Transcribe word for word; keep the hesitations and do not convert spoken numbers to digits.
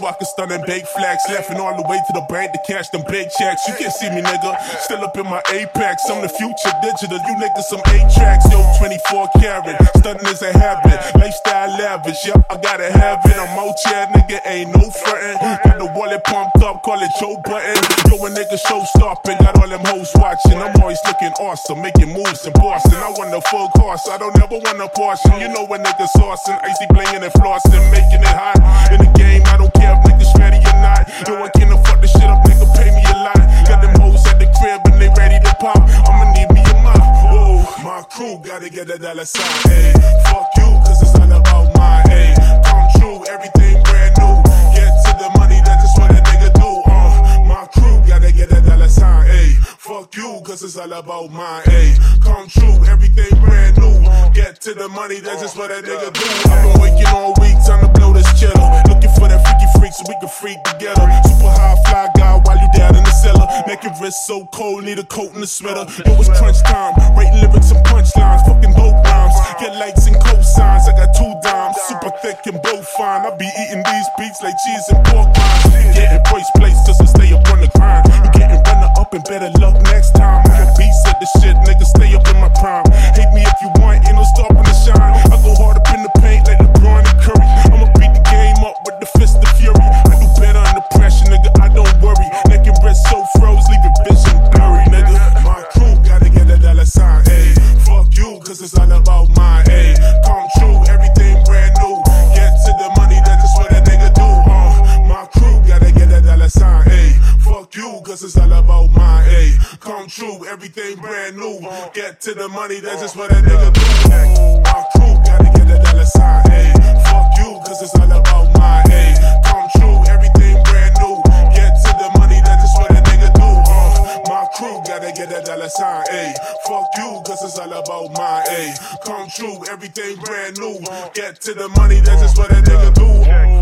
I can stun and bake flags. Laughing all the way to the bank to cash them big checks. You can't see me, nigga. Still up in my apex. I'm the future digital. You niggas some eight tracks. Yo, twenty-four karat. Stunning is a habit. Lifestyle lavish. Yup, I gotta have it. I'm out here, nigga. Ain't no frontin'. Got the wallet pumped up. Call it Joe Button. Yo, a nigga show stopping. Got all them hoes watching. I'm always looking awesome. Making moves in Boston. I want the full course. I don't ever want a portion. You know a nigga saucing. Icy blingin' and flossing. Making it hot. In the game, I don't care if niggas ready or not. Yo, I can't fuck this shit up, nigga. Pay me a lot. Got them hoes at the crib and they ready to pop. I'ma need me a mop. Whoa, my crew gotta get a dollar sign. Ayy, fuck you, cause it's all about mine. Ayy, come true, everything brand new. Get to the money, that's just what a nigga do. Uh, my crew gotta get a dollar sign. Ayy, fuck you, cause it's all about mine. Ayy, come true, everything brand new. Get to the money, that's just what a nigga do. I've been waking all week, time to blow this cheddar. Looking for that freaky freak so we can freak together. Super high fly guy while you down in the cellar. Neck and wrist so cold, need a coat and a sweater. Yo, it's crunch time, writing lyrics and punchlines. Fucking dope rhymes, get likes and cosigns. I got two dimes, super thick and both fine. I be eating these beats like cheese and pork rinds. Getting voice place just to stay up on the grind. You getting runner up and better luck next time. I'm a beast at the shit, nigga, stay up in my prime. Hate me if you want, ain't no stopping to shine. I go hard up in the paint like LeBron and Curry. I'ma beat the game up with the fist of fury. I do better under pressure, nigga, I don't worry. Neck and wrist so froze, leave it vision blurry, nigga. My crew gotta get a dollar sign, ayy. Fuck you, cause it's all about mine, ayy. Come true, everything brand new. Get to the money, that's just what a nigga do. Uh, my crew gotta get a dollar sign, ayy. Fuck you, cause it's all about mine, ayy. Come true, everything brand new. Get to the money, that's just what a nigga do. Ay, my crew gotta get a dollar sign, ayy. Fuck you, cause it's all about mine, ayy. Come true, everything brand new. Get to the money, that's just what a nigga do. Uh, my crew gotta get a dollar sign, ayy. Fuck you, cause it's all about mine, ayy. Come true, everything brand new. Get to the money, that's just what a nigga do.